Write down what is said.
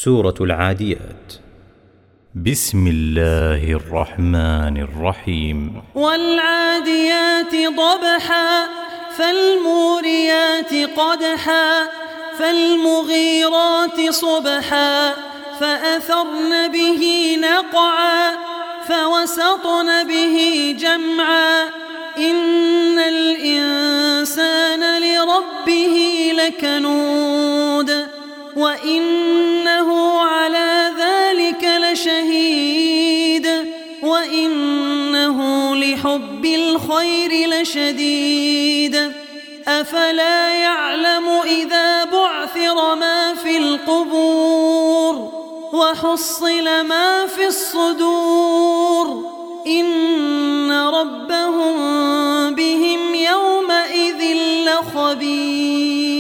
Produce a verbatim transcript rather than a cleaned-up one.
سورة العاديات. بسم الله الرحمن الرحيم. والعاديات ضبحا فالموريات قدحا فالمغيرات صبحا فأثرن به نقعا فوسطن به جمعا إن الإنسان لربه لكنود وإنه على ذلك لشهيد وإنه لحب الخير لشديد أفلا يعلم إذا بعثر ما في القبور وحصل ما في الصدور إن ربهم بهم يومئذ لخبير.